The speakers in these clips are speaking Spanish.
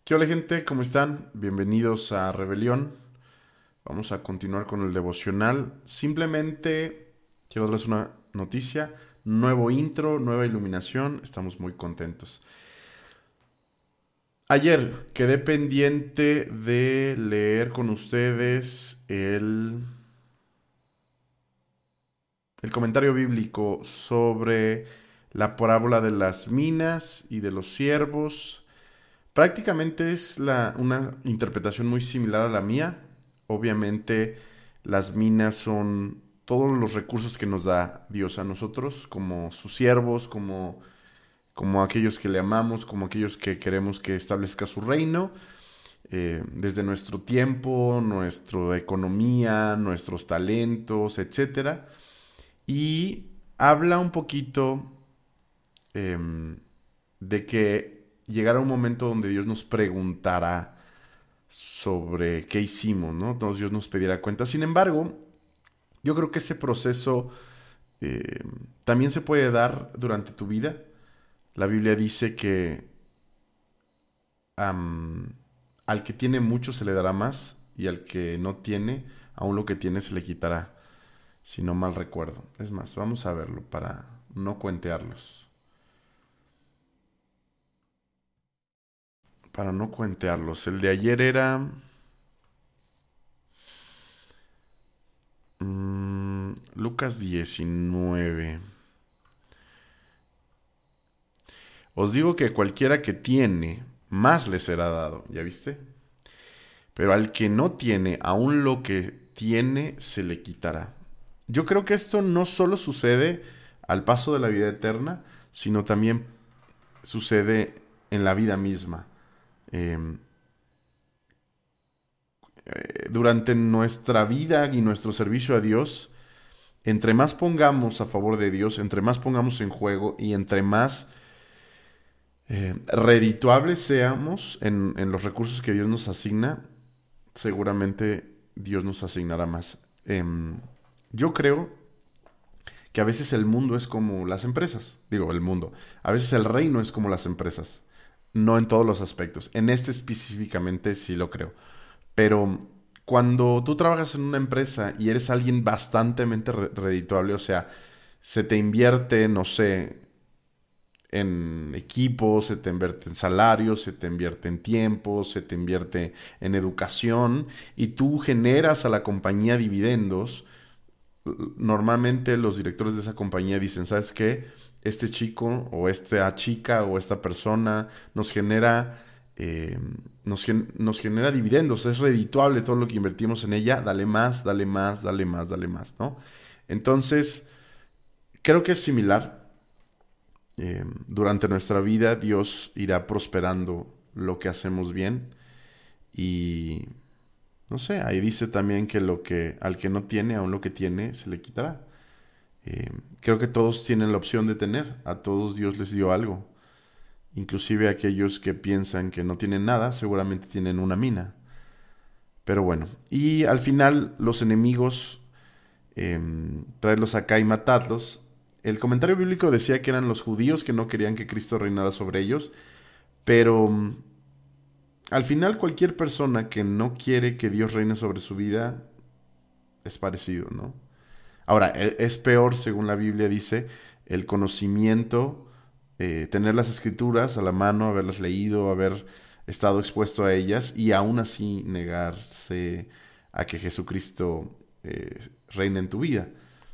¿Qué hola gente? ¿Cómo están? Bienvenidos a Rebelión. Vamos a continuar con el devocional. Simplemente quiero darles una noticia. Nuevo intro, nueva iluminación. Estamos muy contentos. Ayer quedé pendiente de leer con ustedes el comentario bíblico sobre la parábola de las minas y de los siervos. Prácticamente es una interpretación muy similar a la mía. Obviamente las minas son todos los recursos que nos da Dios a nosotros, como sus siervos, como aquellos que le amamos, como aquellos que queremos que establezca su reino, desde nuestro tiempo, nuestra economía, nuestros talentos, etcétera. Y habla un poquito em, de que llegará un momento donde Dios nos preguntará sobre qué hicimos, ¿no? Entonces Dios nos pedirá cuentas. Sin embargo, yo creo que ese proceso eh, también se puede dar durante tu vida. La Biblia dice que am, al que tiene mucho se le dará más y al que no tiene, aún lo que tiene se le quitará, si no mal recuerdo. Es más, vamos a verlo para no cuentearlos. Para no cuentearlos. El de ayer era Lucas 19. Os digo que cualquiera que tiene, más le será dado, ¿ya viste? Pero al que no tiene, aún lo que tiene se le quitará. Yo creo que esto no solo sucede al paso de la vida eterna, sino también sucede en la vida misma. Eh, durante nuestra vida y nuestro servicio a Dios, entre más pongamos a favor de Dios, entre más pongamos en juego y entre más redituables seamos en los recursos que Dios nos asigna, seguramente Dios nos asignará más. Yo creo que a veces el mundo es como las empresas. Digo, el mundo. A veces el reino es como las empresas. No en todos los aspectos. En este específicamente sí lo creo. Pero cuando tú trabajas en una empresa y eres alguien bastante redituable, o sea, se te invierte, no sé, en equipos, se te invierte en salarios, se te invierte en tiempo, se te invierte en educación y tú generas a la compañía dividendos. Normalmente los directores de esa compañía dicen, ¿sabes qué? Este chico o esta chica o esta persona nos genera, nos genera dividendos, es redituable todo lo que invertimos en ella, dale más, dale más, dale más, dale más, ¿no? Entonces, creo que es similar. Durante nuestra vida Dios irá prosperando lo que hacemos bien y no sé, ahí dice también que lo que al que no tiene, aún lo que tiene se le quitará. Creo que todos tienen la opción de tener, a todos Dios les dio algo, inclusive aquellos que piensan que no tienen nada, seguramente tienen una mina. Pero bueno, y al final los enemigos, traerlos acá y matarlos. El comentario bíblico decía que eran los judíos que no querían que Cristo reinara sobre ellos, pero al final cualquier persona que no quiere que Dios reine sobre su vida es parecido, ¿no? Ahora, es peor, según la Biblia dice, el conocimiento, tener las escrituras a la mano, haberlas leído, haber estado expuesto a ellas y aún así negarse a que Jesucristo reine en tu vida.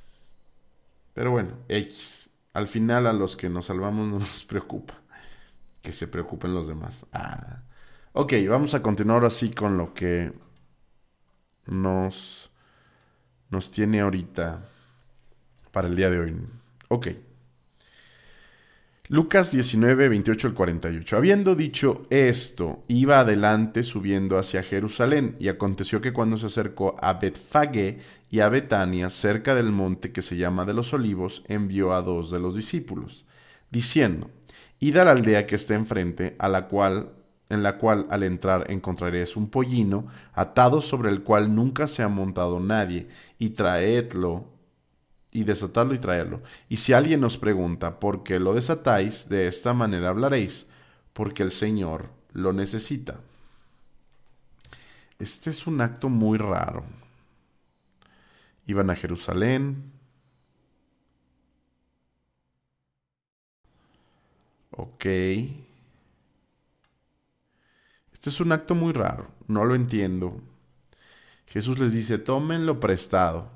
Pero bueno, X. Al final a los que nos salvamos no nos preocupa. Que se preocupen los demás. Ah. Ok, vamos a continuar así con lo que nos, nos tiene ahorita para el día de hoy. Ok. Lucas 19, 28 al 48. Habiendo dicho esto, iba adelante subiendo hacia Jerusalén, y aconteció que cuando se acercó a Betfagé y a Betania, cerca del monte que se llama de los Olivos, envió a dos de los discípulos, diciendo, id a la aldea que está enfrente, en la cual al entrar encontraréis un pollino atado sobre el cual nunca se ha montado nadie, y traedlo y desatarlo y traerlo. Y si alguien os pregunta por qué lo desatáis, de esta manera hablaréis, porque el Señor lo necesita. Este es un acto muy raro. Iban a Jerusalén. Ok. Este es un acto muy raro. No lo entiendo. Jesús les dice, tómenlo prestado.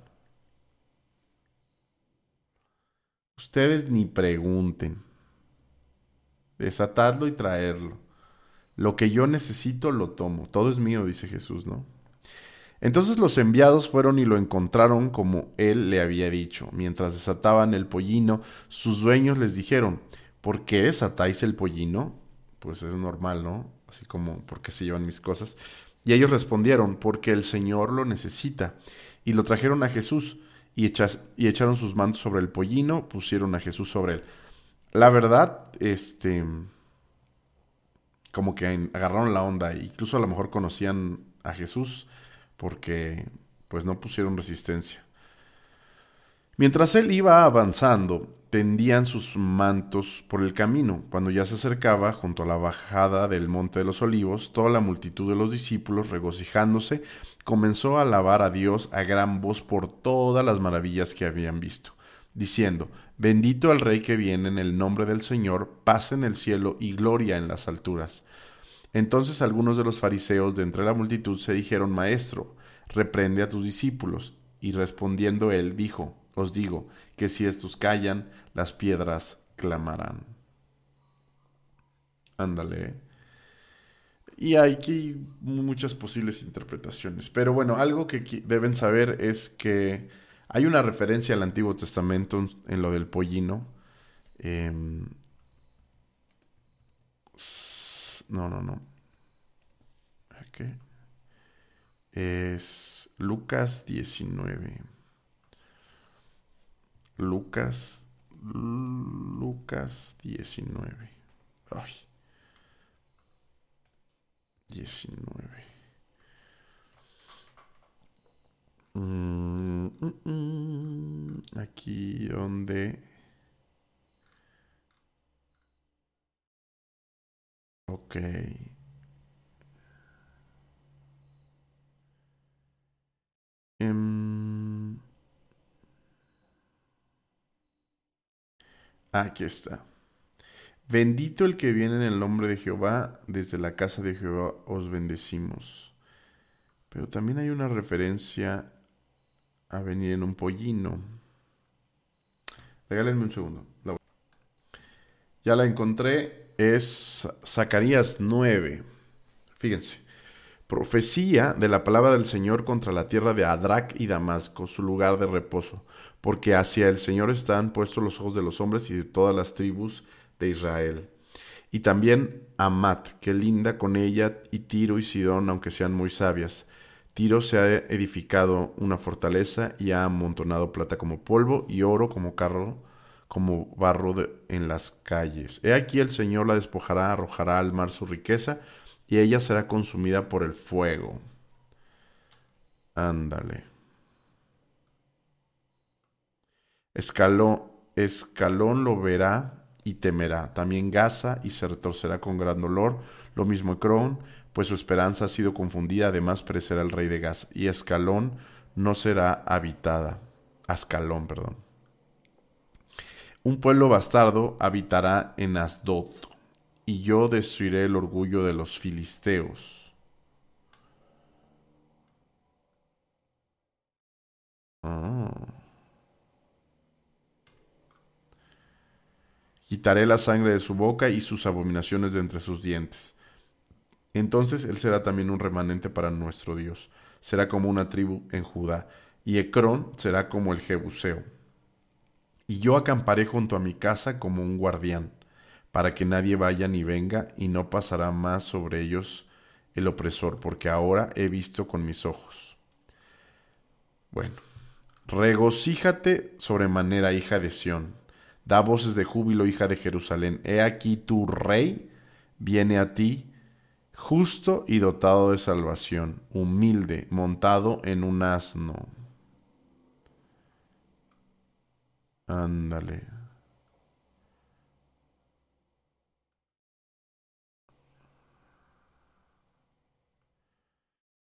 Ustedes ni pregunten. Desatadlo y traerlo. Lo que yo necesito lo tomo. Todo es mío, dice Jesús, ¿no? Entonces los enviados fueron y lo encontraron como él le había dicho. Mientras desataban el pollino, sus dueños les dijeron, ¿por qué desatáis el pollino? Pues es normal, ¿no? Así como, ¿por qué se llevan mis cosas? Y ellos respondieron, porque el Señor lo necesita. Y lo trajeron a Jesús y echaron sus mantos sobre el pollino, pusieron a Jesús sobre él. La verdad, como que agarraron la onda, incluso a lo mejor conocían a Jesús porque pues no pusieron resistencia. Mientras él iba avanzando, tendían sus mantos por el camino. Cuando ya se acercaba, junto a la bajada del Monte de los Olivos, toda la multitud de los discípulos, regocijándose, comenzó a alabar a Dios a gran voz por todas las maravillas que habían visto, diciendo, bendito al Rey que viene en el nombre del Señor, paz en el cielo y gloria en las alturas. Entonces algunos de los fariseos de entre la multitud se dijeron, Maestro, reprende a tus discípulos. Y respondiendo él dijo, os digo que si estos callan, las piedras clamarán. Ándale. Y hay aquí muchas posibles interpretaciones. Pero bueno, algo que deben saber es que hay una referencia al Antiguo Testamento en lo del pollino. Em, no, no, no. ¿Qué? Es Lucas 19. Lucas, Lucas 19. Ay, 19. Aquí donde... Ok. Em, Aquí está. Bendito el que viene en el nombre de Jehová, desde la casa de Jehová os bendecimos. Pero también hay una referencia a venir en un pollino. Regálenme un segundo. Ya la encontré. Es Zacarías 9. Fíjense. Profecía de la palabra del Señor contra la tierra de Adrac y Damasco, su lugar de reposo, porque hacia el Señor están puestos los ojos de los hombres y de todas las tribus de Israel. Y también Amat, que linda con ella, y Tiro y Sidón, aunque sean muy sabias. Tiro se ha edificado una fortaleza y ha amontonado plata como polvo y oro como carro, como barro en las calles. He aquí el Señor la despojará, arrojará al mar su riqueza, y ella será consumida por el fuego. Ándale. Escalón lo verá y temerá. También Gaza y se retorcerá con gran dolor. Lo mismo Ecrón, pues su esperanza ha sido confundida. Además perecerá el rey de Gaza. Y Escalón no será habitada. Ascalón, perdón. Un pueblo bastardo habitará en Asdod. Y yo destruiré el orgullo de los filisteos. Ah. Quitaré la sangre de su boca y sus abominaciones de entre sus dientes. Entonces él será también un remanente para nuestro Dios. Será como una tribu en Judá. Y Ecrón será como el Jebuseo. Y yo acamparé junto a mi casa como un guardián, para que nadie vaya ni venga, y no pasará más sobre ellos el opresor, porque ahora he visto con mis ojos. Bueno, regocíjate sobremanera, hija de Sión. Da voces de júbilo, hija de Jerusalén. He aquí tu rey viene a ti, justo y dotado de salvación, humilde, montado en un asno. Ándale.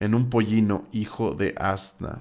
en un pollino hijo de asna.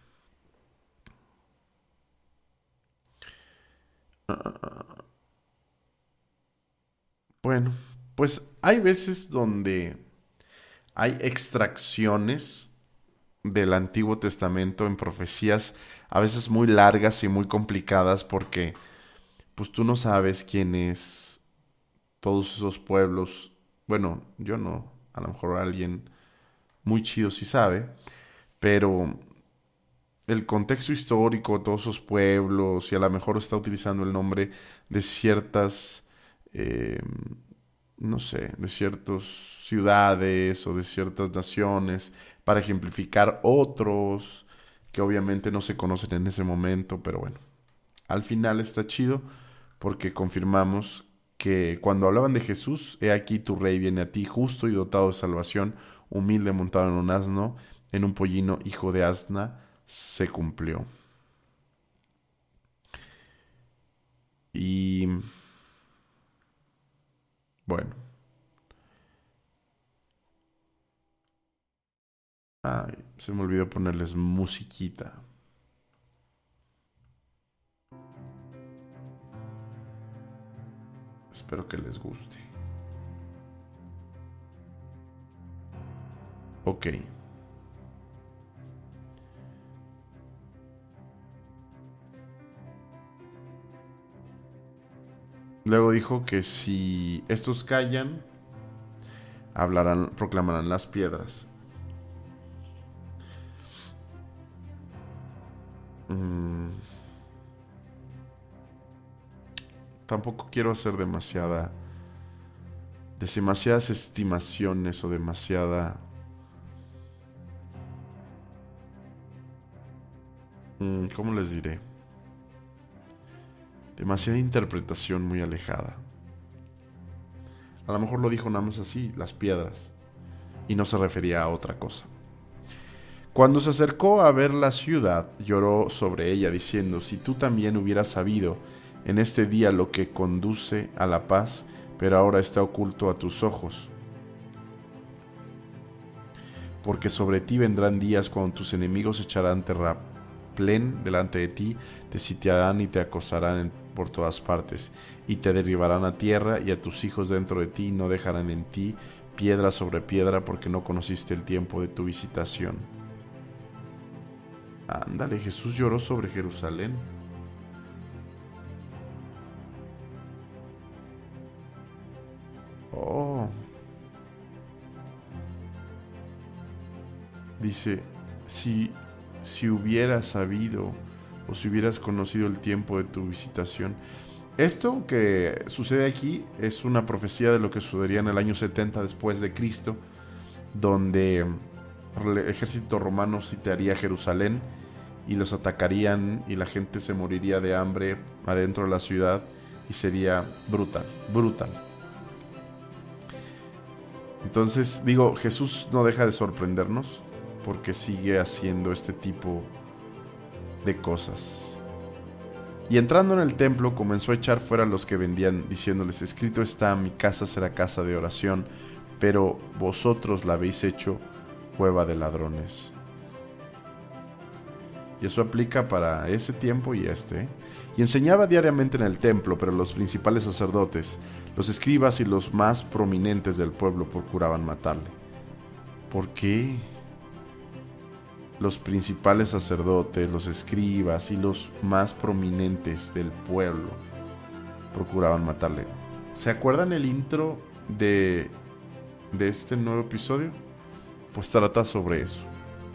Bueno, pues hay veces donde hay extracciones del Antiguo Testamento en profecías a veces muy largas y muy complicadas porque pues tú no sabes quién es todos esos pueblos. Bueno, yo no, a lo mejor alguien muy chido sí sabe, pero el contexto histórico de todos esos pueblos y a lo mejor está utilizando el nombre de ciertas, eh, no sé, de ciertas ciudades o de ciertas naciones para ejemplificar otros que obviamente no se conocen en ese momento, pero bueno, al final está chido porque confirmamos que cuando hablaban de Jesús, he aquí tu rey viene a ti, justo y dotado de salvación, humilde montado en un asno, en un pollino hijo de asna, se cumplió. Y bueno, ay, se me olvidó ponerles musiquita. Espero que les guste. Ok. Luego dijo que si estos callan, hablarán, proclamarán las piedras. Mm, tampoco quiero hacer demasiadas estimaciones o ¿cómo les diré? Demasiada interpretación muy alejada. A lo mejor lo dijo nada más así, las piedras, y no se refería a otra cosa. Cuando se acercó a ver la ciudad, lloró sobre ella, diciendo, si tú también hubieras sabido en este día lo que conduce a la paz, pero ahora está oculto a tus ojos. Porque sobre ti vendrán días cuando tus enemigos echarán terraplén delante de ti, te sitiarán y te acosarán por todas partes, y te derribarán a tierra y a tus hijos dentro de ti, y no dejarán en ti piedra sobre piedra, porque no conociste el tiempo de tu visitación. Ándale, Jesús lloró sobre Jerusalén. Oh, dice, si, si hubieras sabido o si hubieras conocido el tiempo de tu visitación. Esto que sucede aquí es una profecía de lo que sucedería en el año 70 después de Cristo, donde el ejército romano sitiaría Jerusalén y los atacarían y la gente se moriría de hambre adentro de la ciudad y sería brutal, brutal. Entonces digo, Jesús no deja de sorprendernos porque sigue haciendo este tipo de cosas. Y entrando en el templo comenzó a echar fuera a los que vendían, diciéndoles, escrito está, mi casa será casa de oración, pero vosotros la habéis hecho cueva de ladrones. Y eso aplica para ese tiempo y este. Y enseñaba diariamente en el templo, pero los principales sacerdotes, los escribas y los más prominentes del pueblo procuraban matarle. ¿Por qué? Los principales sacerdotes, los escribas y los más prominentes del pueblo procuraban matarle. ¿Se acuerdan el intro de este nuevo episodio? Pues trata sobre eso.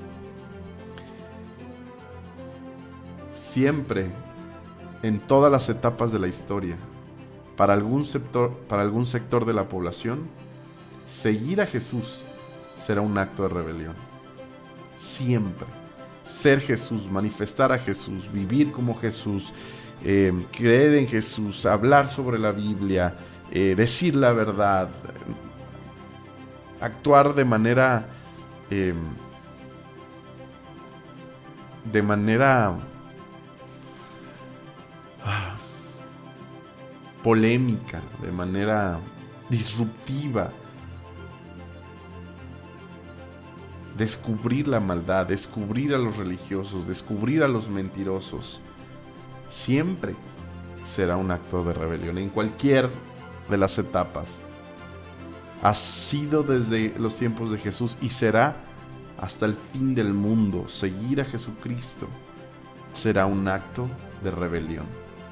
Siempre, en todas las etapas de la historia, para algún sector de la población, seguir a Jesús será un acto de rebelión. Siempre. Ser Jesús, manifestar a Jesús, vivir como Jesús, creer en Jesús, hablar sobre la Biblia, decir la verdad, actuar de manera polémica, de manera disruptiva, descubrir la maldad, descubrir a los religiosos, descubrir a los mentirosos, siempre será un acto de rebelión en cualquier de las etapas. Ha sido desde los tiempos de Jesús y será hasta el fin del mundo. Seguir a Jesucristo será un acto de rebelión.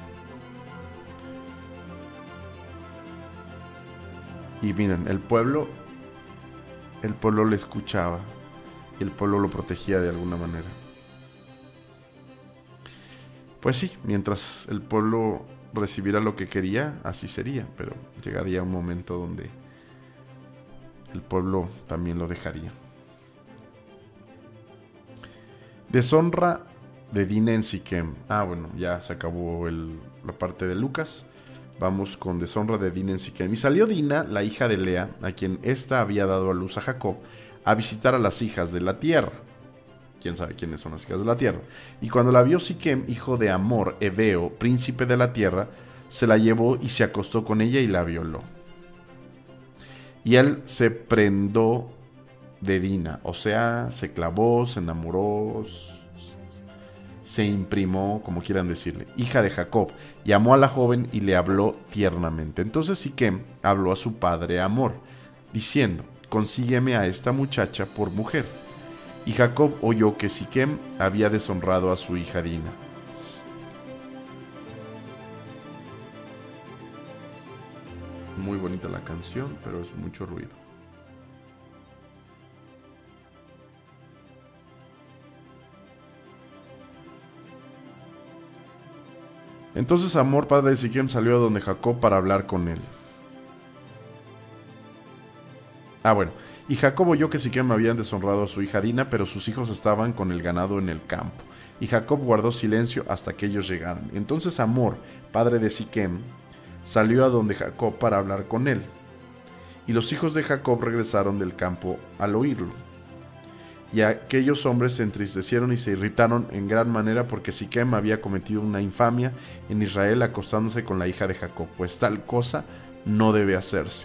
Y miren, el pueblo le escuchaba y el pueblo lo protegía de alguna manera. Pues sí, mientras el pueblo recibiera lo que quería, así sería, pero llegaría un momento donde el pueblo también lo dejaría. Deshonra de Dina en Siquem. Bueno, ya se acabó la parte de Lucas. Vamos con deshonra de Dina en Siquem. Y salió Dina, la hija de Lea, a quien ésta había dado a luz a Jacob, a visitar a las hijas de la tierra. ¿Quién sabe quiénes son las hijas de la tierra? Y cuando la vio Siquem, hijo de Hamor, heveo, príncipe de la tierra, se la llevó y se acostó con ella y la violó. Y él se prendó de Dina, o sea, se clavó, se enamoró, se imprimó, como quieran decirle, hija de Jacob, y amó a la joven y le habló tiernamente. Entonces Siquem habló a su padre Hamor, diciendo: consígueme a esta muchacha por mujer. Y Jacob oyó que Siquem había deshonrado a su hija Dina. Muy bonita la canción, pero es mucho ruido. Entonces Hamor, padre de Siquem, salió a donde Jacob para hablar con él. Y Jacob oyó que Siquem habían deshonrado a su hija Dina, pero sus hijos estaban con el ganado en el campo. Y Jacob guardó silencio hasta que ellos llegaran. Entonces Hamor, padre de Siquem, salió a donde Jacob para hablar con él. Y los hijos de Jacob regresaron del campo al oírlo. Y aquellos hombres se entristecieron y se irritaron en gran manera porque Siquem había cometido una infamia en Israel acostándose con la hija de Jacob, pues tal cosa no debe hacerse.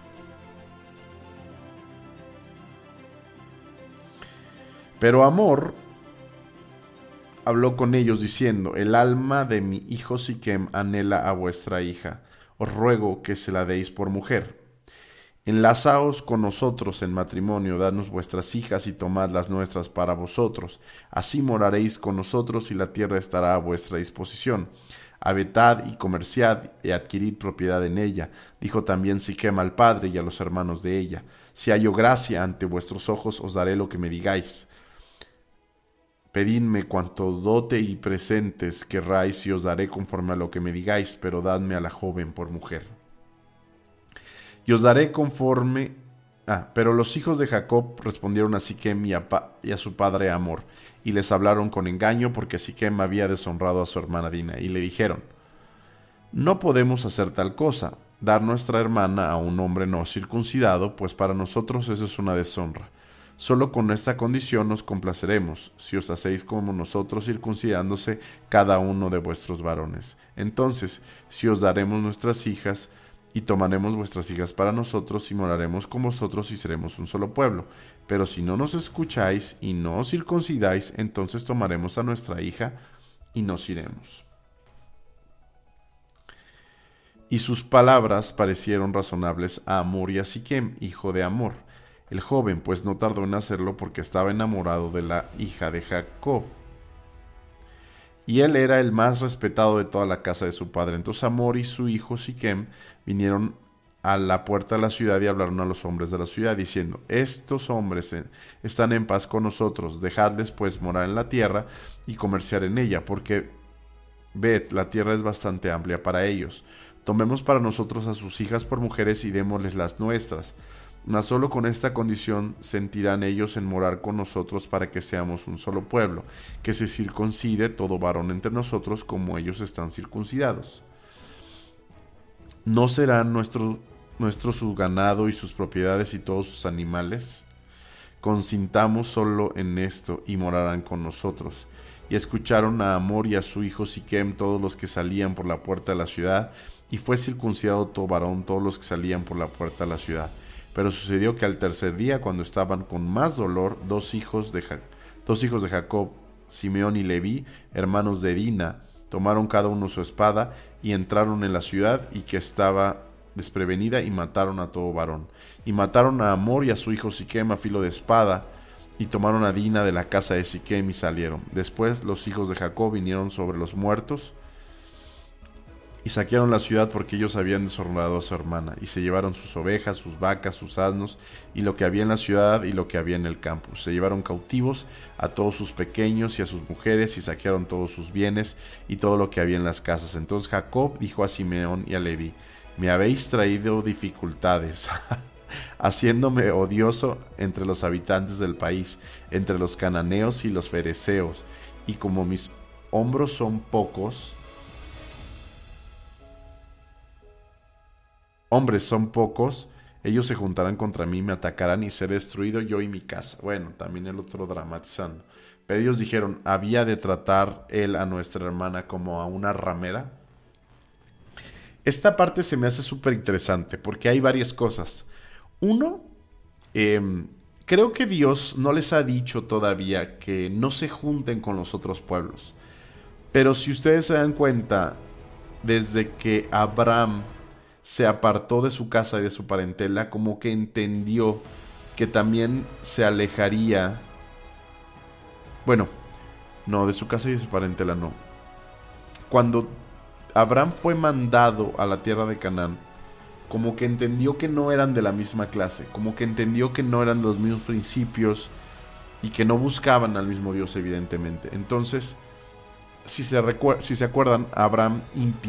Pero Hamor habló con ellos diciendo: el alma de mi hijo Siquem anhela a vuestra hija, os ruego que se la deis por mujer. Enlazaos con nosotros en matrimonio, dadnos vuestras hijas y tomad las nuestras para vosotros. Así moraréis con nosotros y la tierra estará a vuestra disposición. Habitad y comerciad y adquirid propiedad en ella. Dijo también Siquem al padre y a los hermanos de ella: si hallo gracia ante vuestros ojos, os daré lo que me digáis. Pedidme cuanto dote y presentes querráis y os daré conforme a lo que me digáis, pero dadme a la joven por mujer. Y os daré conforme... Pero los hijos de Jacob respondieron a Siquem y a su padre Hamor, y les hablaron con engaño porque Siquem había deshonrado a su hermana Dina, y le dijeron: no podemos hacer tal cosa, dar nuestra hermana a un hombre no circuncidado, pues para nosotros eso es una deshonra. Solo con esta condición nos complaceremos, si os hacéis como nosotros, circuncidándose cada uno de vuestros varones. Entonces, si os daremos nuestras hijas, y tomaremos vuestras hijas para nosotros, y moraremos con vosotros, y seremos un solo pueblo. Pero si no nos escucháis, y no os circuncidáis, entonces tomaremos a nuestra hija, y nos iremos. Y sus palabras parecieron razonables a Hamor y a Siquem, hijo de Hamor. El joven, pues, no tardó en hacerlo porque estaba enamorado de la hija de Jacob. Y él era el más respetado de toda la casa de su padre. Entonces Hamor y su hijo Siquem vinieron a la puerta de la ciudad y hablaron a los hombres de la ciudad, diciendo: estos hombres están en paz con nosotros, dejadles pues morar en la tierra y comerciar en ella, porque ved, la tierra es bastante amplia para ellos. Tomemos para nosotros a sus hijas por mujeres y démosles las nuestras. Mas solo con esta condición sentirán ellos en morar con nosotros para que seamos un solo pueblo, que se circuncide todo varón entre nosotros como ellos están circuncidados. ¿No serán nuestro su ganado y sus propiedades y todos sus animales? Consintamos solo en esto y morarán con nosotros. Y escucharon a Hamor y a su hijo Siquem todos los que salían por la puerta de la ciudad, y fue circuncidado todo varón todos los que salían por la puerta de la ciudad. Pero sucedió que al tercer día, cuando estaban con más dolor, dos hijos de Jacob, Simeón y Leví, hermanos de Dina, tomaron cada uno su espada y entraron en la ciudad y que estaba desprevenida y mataron a todo varón. Y mataron a Hamor y a su hijo Siquem a filo de espada, y tomaron a Dina de la casa de Siquem y salieron. Después los hijos de Jacob vinieron sobre los muertos y saquearon la ciudad, porque ellos habían deshonrado a su hermana, y se llevaron sus ovejas, sus vacas, sus asnos, y lo que había en la ciudad y lo que había en el campo. Se llevaron cautivos a todos sus pequeños y a sus mujeres, y saquearon todos sus bienes y todo lo que había en las casas. Entonces Jacob dijo a Simeón y a Leví: me habéis traído dificultades, haciéndome odioso entre los habitantes del país, entre los cananeos y los fereceos, y como mis hombros son pocos, hombres son pocos, ellos se juntarán contra mí, me atacarán y seré destruido yo y mi casa. Bueno, también el otro dramatizando. Pero ellos dijeron: ¿había de tratar él a nuestra hermana como a una ramera? Esta parte se me hace súper interesante porque hay varias cosas. Uno, creo que Dios no les ha dicho todavía que no se junten con los otros pueblos. Pero si ustedes se dan cuenta, desde que Abraham se apartó de su casa y de su parentela, como que entendió que también se alejaría. Bueno, no, de su casa y de su parentela no. Cuando Abraham fue mandado a la tierra de Canaán, como que entendió que no eran de la misma clase, como que entendió que no eran los mismos principios y que no buscaban al mismo Dios, evidentemente. Entonces, si se acuerdan, Abraham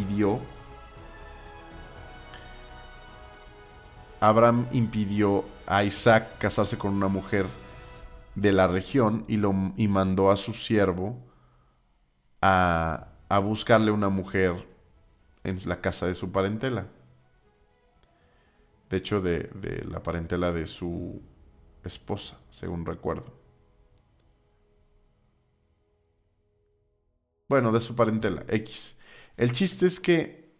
impidió a Isaac casarse con una mujer de la región y mandó a su siervo a buscarle una mujer en la casa de su parentela. De hecho, de la parentela de su esposa, según recuerdo. Bueno, de su parentela, X. El chiste es que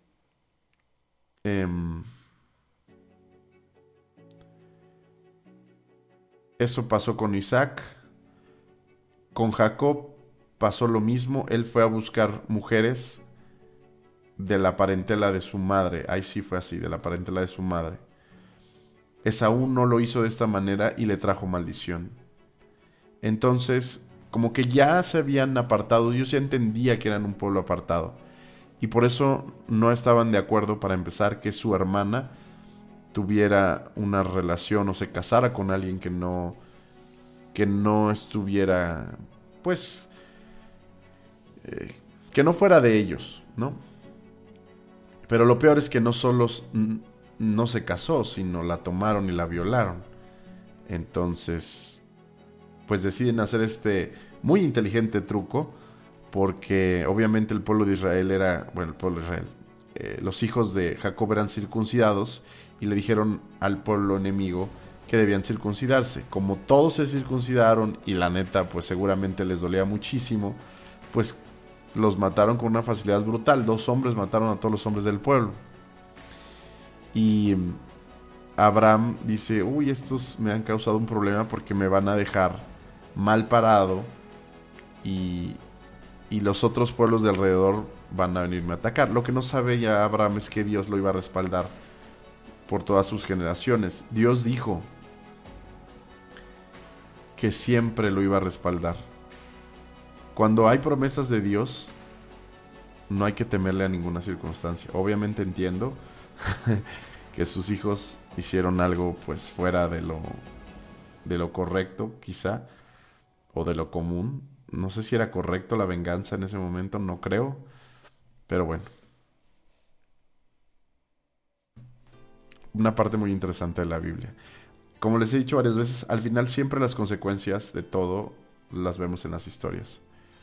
eso pasó con Isaac. Con Jacob pasó lo mismo. Él fue a buscar mujeres de la parentela de su madre. Ahí sí fue así, de la parentela de su madre. Esaú no lo hizo de esta manera y le trajo maldición. Entonces, como que ya se habían apartado. Dios ya entendía que eran un pueblo apartado. Y por eso no estaban de acuerdo, para empezar, que su hermana tuviera una relación o se casara con alguien que no estuviera, pues, que no fuera de ellos, ¿no? Pero lo peor es que no solo no se casó, sino la tomaron y la violaron. Entonces, pues deciden hacer este muy inteligente truco, porque obviamente el pueblo de Israel los hijos de Jacob eran circuncidados, y le dijeron al pueblo enemigo que debían circuncidarse. Como todos se circuncidaron y la neta pues seguramente les dolía muchísimo, pues los mataron con una facilidad brutal. 2 hombres mataron a todos los hombres del pueblo. Y Abraham dice: uy, estos me han causado un problema porque me van a dejar mal parado, y los otros pueblos de alrededor van a venirme a atacar. Lo que no sabe ya Abraham es que Dios lo iba a respaldar por todas sus generaciones. Dios dijo que siempre lo iba a respaldar. Cuando hay promesas de Dios, no hay que temerle a ninguna circunstancia. Obviamente entiendo que sus hijos hicieron algo pues fuera de lo correcto, quizá, o de lo común. No sé si era correcto la venganza en ese momento, no creo, pero bueno. Una parte muy interesante de la Biblia. Como les he dicho varias veces, al final siempre las consecuencias de todo las vemos en las historias.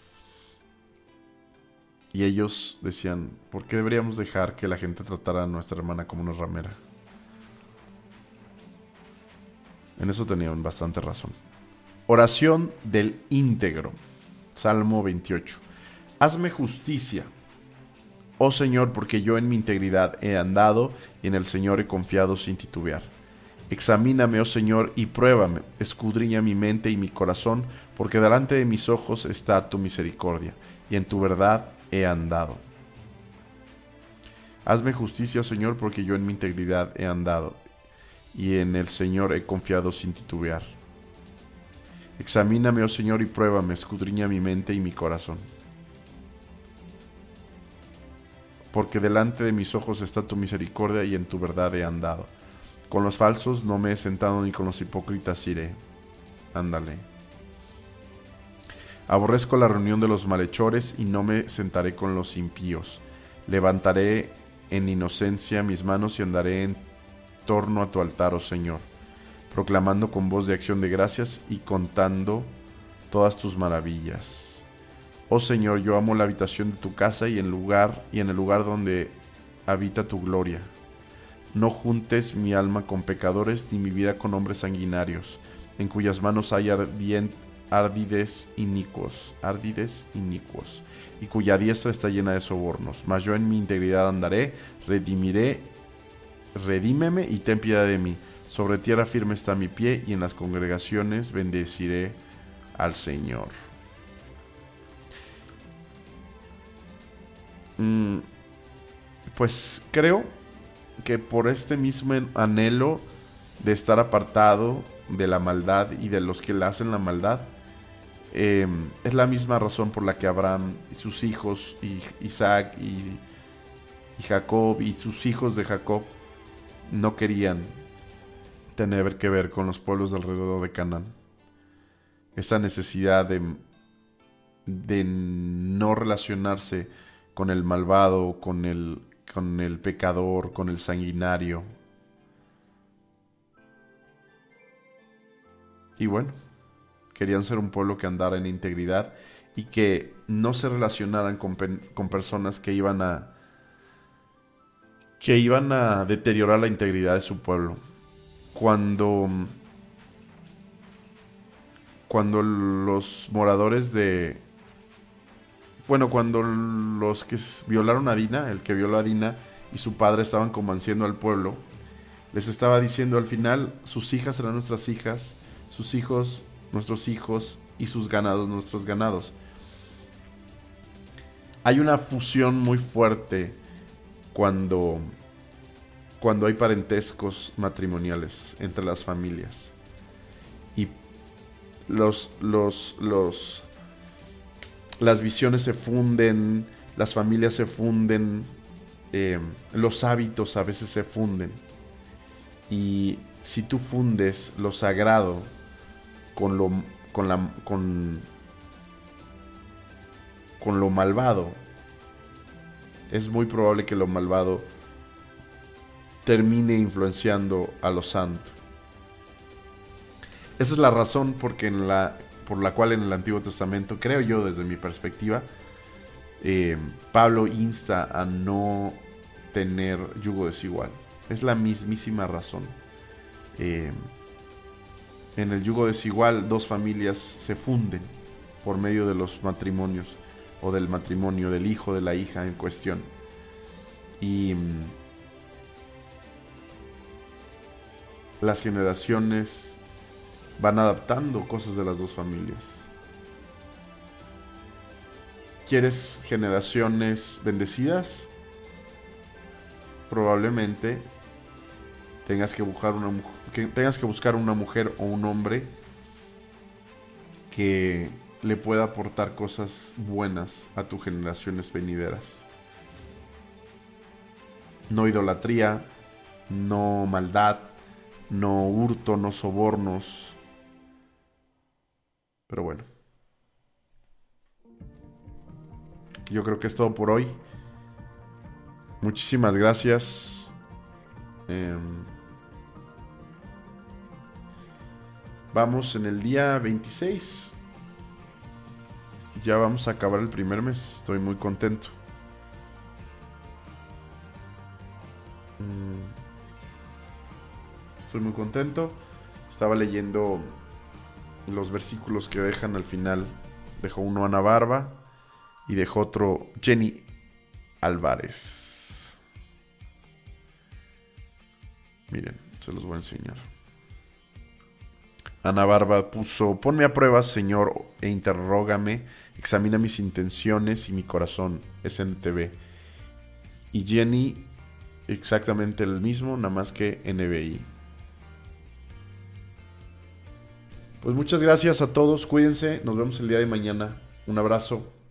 Y ellos decían: ¿por qué deberíamos dejar que la gente tratara a nuestra hermana como una ramera? En eso tenían bastante razón. Oración del íntegro. Salmo 28. Hazme justicia, oh Señor, porque yo en mi integridad he andado y en el Señor he confiado sin titubear. Examíname, oh Señor, y pruébame, escudriña mi mente y mi corazón, porque delante de mis ojos está tu misericordia, y en tu verdad he andado. Hazme justicia, oh Señor, porque yo en mi integridad he andado, y en el Señor he confiado sin titubear. Examíname, oh Señor, y pruébame, escudriña mi mente y mi corazón. Porque delante de mis ojos está tu misericordia, y en tu verdad he andado. Con los falsos no me he sentado, ni con los hipócritas iré. Ándale. Aborrezco la reunión de los malhechores, y no me sentaré con los impíos. Levantaré en inocencia mis manos y andaré en torno a tu altar, oh Señor, proclamando con voz de acción de gracias y contando todas tus maravillas. Oh Señor, yo amo la habitación de tu casa y en el lugar donde habita tu gloria. No juntes mi alma con pecadores, ni mi vida con hombres sanguinarios, en cuyas manos hay ardides inicuos, y cuya diestra está llena de sobornos. Mas yo en mi integridad andaré, redímeme y ten piedad de mí. Sobre tierra firme está mi pie, y en las congregaciones bendeciré al Señor. Pues creo que por este mismo anhelo de estar apartado de la maldad y de los que le hacen la maldad, es la misma razón por la que Abraham y sus hijos, y Isaac y Jacob y sus hijos de Jacob no querían tener que ver con los pueblos de alrededor de Canaán. Esa necesidad de no relacionarse con el malvado, con el pecador, con el sanguinario. Y bueno, querían ser un pueblo que andara en integridad y que no se relacionaran con personas que iban a deteriorar la integridad de su pueblo. Cuando los moradores cuando los que violaron a Dina, el que violó a Dina y su padre estaban convenciendo al pueblo, les estaba diciendo al final: sus hijas serán nuestras hijas, sus hijos nuestros hijos, y sus ganados nuestros ganados. Hay una fusión muy fuerte cuando hay parentescos matrimoniales entre las familias, y las visiones se funden, las familias se funden, los hábitos a veces se funden. Y si tú fundes lo sagrado con lo malvado, es muy probable que lo malvado termine influenciando a lo santo. Esa es la razón por la cual en el Antiguo Testamento, creo yo desde mi perspectiva, Pablo insta a no tener yugo desigual. Es la mismísima razón. En el yugo desigual, dos familias se funden por medio de los matrimonios, o del matrimonio del hijo, de la hija en cuestión. Y las generaciones van adaptando cosas de las dos familias. ¿Quieres generaciones bendecidas? Probablemente tengas que buscar una mujer o un hombre que le pueda aportar cosas buenas a tus generaciones venideras. No idolatría, no maldad, no hurto, no sobornos. Pero bueno, yo creo que es todo por hoy. Muchísimas gracias. Vamos en el día 26. Ya vamos a acabar el primer mes. Estoy muy contento. Estoy muy contento. Estaba leyendo los versículos que dejan al final. Dejó uno Ana Barba y dejó otro Jenny Álvarez. Miren, se los voy a enseñar. Ana Barba puso, ponme a prueba, Señor, e interrógame, examina mis intenciones y mi corazón, SNTV. Y Jenny, exactamente el mismo, nada más que NBI. Pues muchas gracias a todos, cuídense, nos vemos el día de mañana. Un abrazo.